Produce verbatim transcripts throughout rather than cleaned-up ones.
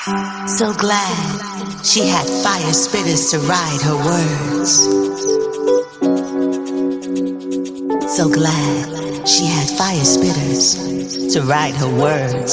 So glad she had fire spitters to ride her words. So glad she had fire spitters to ride her words.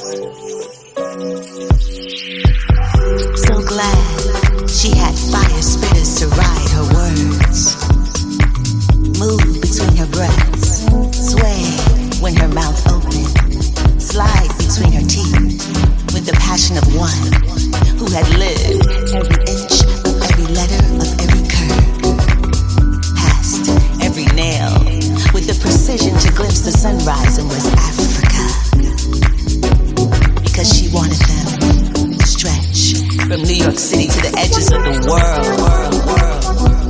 So glad she had fire spitters to ride her words. Move between her breaths, sway when her mouth opened, slide between her teeth with the passion of one who had lived every inch of every letter of every curve, passed every nail with the precision to glimpse the sunrise in West Africa, because she wanted them to stretch from New York City to the edges of the world, world, world.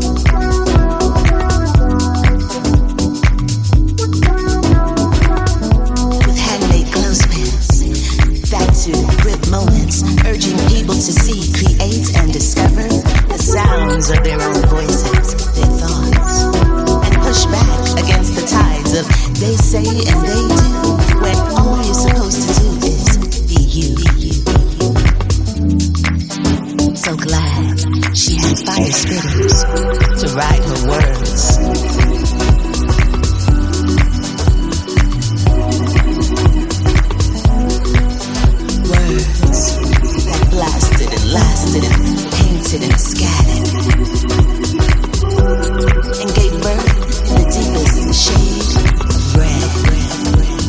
Moments, urging people to see, create, and discover the sounds of their own voices, their thoughts, and push back against the tides of they say and they do, when all you're supposed to do is be you. So glad she had fire spitters to ride her words. Blasted and lasted and painted and scattered, and gave birth in the deepest shade of red, red, red.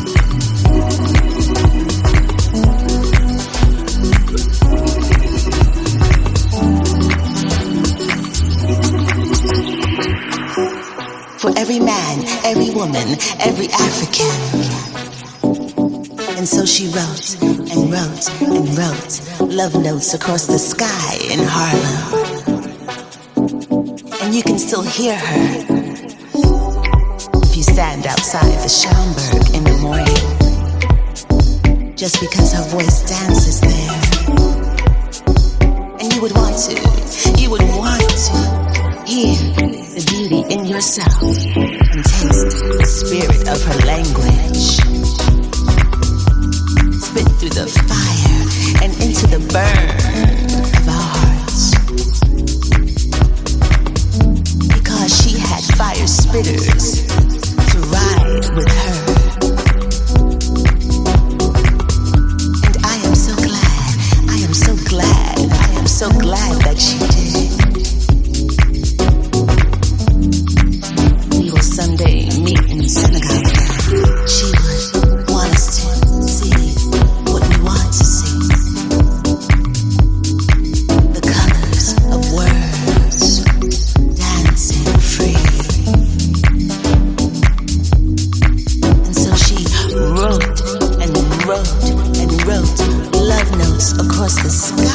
For every man, every woman, every African. And so she wrote and wrote and wrote love notes across the sky in Harlem. And you can still hear her if you stand outside the Schaumburg in the morning, just because her voice dances there. And you would want to, you would want to hear the beauty in yourself and taste the spirit of her language. Spit through the fire and into the burn of our hearts. Because she had fire spitters to ride with her. And I am so glad, I am so glad, I am so glad that she did. We will someday meet in Senegal again. She would want us to see what we want to see. The colors of words dancing free. And so she wrote and wrote and wrote love notes across the sky.